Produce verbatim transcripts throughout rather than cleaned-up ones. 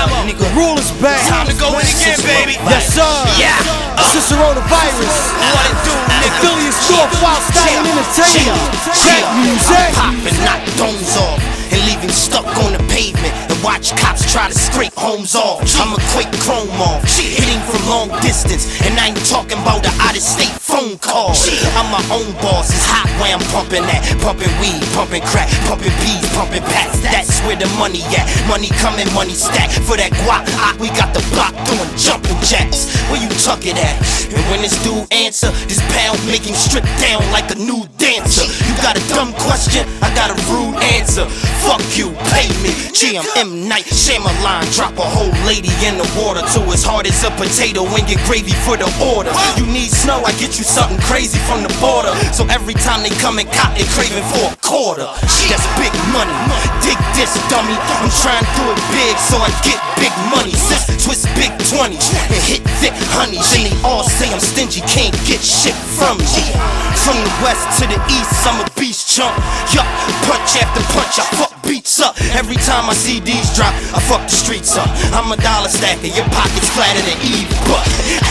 Hammer. The rule is back. Time to go in again, baby. Yes, sir. Yeah. Cicero the virus. What it do, nigga? Affiliate North Wild Style Entertainer. Jack music. Pop and knock domes off and leave him stuck on the pavement and watch cops try to scrape homes off. I'ma quake chrome off, hit him from long distance, and I ain't talking about the out-of-state phone call. I'm my own boss, it's hot where I'm pumping at. Pumping weed, pumping crack, pumping peas, pumping packs. That's where the money at. Money coming, money stack. For that guap, ah, we got the block doing jumping jacks. Where you tuck it at? And when this dude answer, this pound make him strip down like a new dancer. You got a dumb question, I got a rude answer. Fuck you, pay me. G M M Night Shyamalan, drop a whole lady in the water to as hard as a potato and get gravy for the order. You need snow, I get you something crazy from the border. So every time they come and cop, they craving for a quarter. That's big money. Dig this, dummy. I'm trying to do it big so I get big money. Sis, twist big twenties and hit thick honeys. Then they all say I'm stingy, can't get shit from me. From the west to the east, I'm a beast chump. Yup, punch after punch, I fuck beats up. Every time my C Ds drop, I fuck the streets up. I'm a dollar stacker, your pockets flatter than Eve, but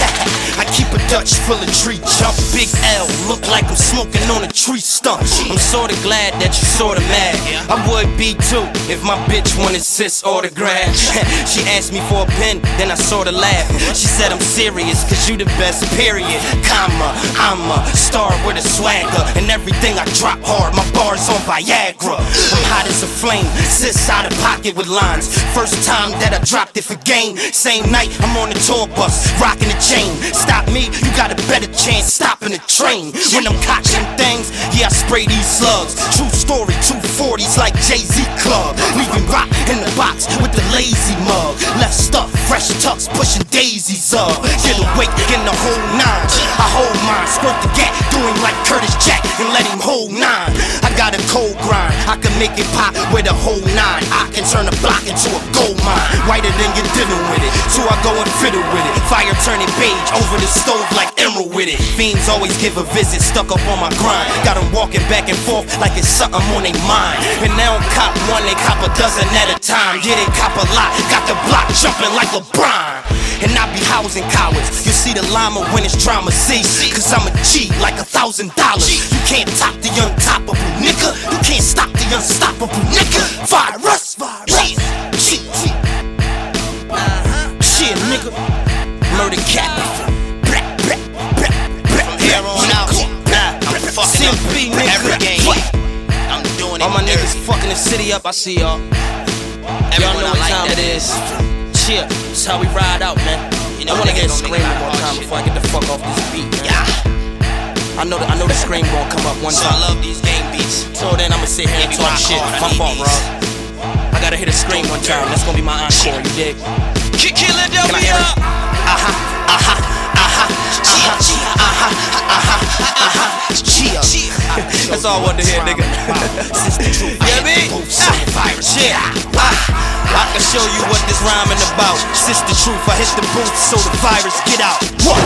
I keep a Dutch full of tree chump. Big L, look like I'm smoking on a tree stump. I'm sorta glad that you sorta mad. I would be too if my bitch wanted sis autograph. She asked me for a pen, then I sorta laughed. She said I'm serious, cause you the best, period. Comma, I'm a star with a swagger, and everything I drop hard, my bars on Viagra. I'm hot as a flame, sis out of pocket with lines. First time that I dropped it for game. Same night, I'm on the tour bus, rocking the chain. Stop me, you got a better chance stopping the train. When I'm cocking things, yeah, I spray these slugs. True story, two forties like Jay-Z Club. Leaving rock in the box with the lazy mug. Left stuff, fresh tucks, pushing daisies up. Get awake in the whole nine. I hold mine, squirt the gat, doing like Curtis Jack and let him hold nine. I got a cold grind, I can make it pop with a whole nine. I can turn a block into a gold mine. Whiter than you're dealing with it, so I go and fiddle with it. Fire turning beige over the stove like emerald with it. Fiends always give a visit, stuck up on my grind. Got them walking back and forth like it's something on their mind. And now I'm cop one, they cop a dozen at a time. Yeah, they cop a lot, got the block jumping like LeBron. And I be housing cowards. You see the llama when it's drama, see? Cause I'm a G like a thousand dollars. You can't top the untoppable, nigga. You can't stop the unstoppable, nigga. Virus, virus. G, G. Shit, nigga. Murder cat. Here on out, I'm fucking up every game. I'm doing it. All my niggas fucking the city up, I see y'all. Y'all know what time it is. Chill, that's how we ride out, man. You know, I wanna get a niggas scream don't one make time shit. before I get the fuck off this beat, man. Yeah. I know the, I know the scream gonna come up one So time. I love these game beats. So then I'ma sit here and Baby, talk rock shit. hard, I My need fault, these. bro. I gotta hit a scream one time. That's gonna be my encore, you dig? Kill it, Can I hear it? Uh-huh, uh-huh, uh-huh, uh-huh, uh-huh, uh-huh, uh-huh. That's all I wanted to hear, nigga. Yeah, me? Shit. I can show you what this rhyming about. Sister Truth, I hit the booth so the virus get out. What?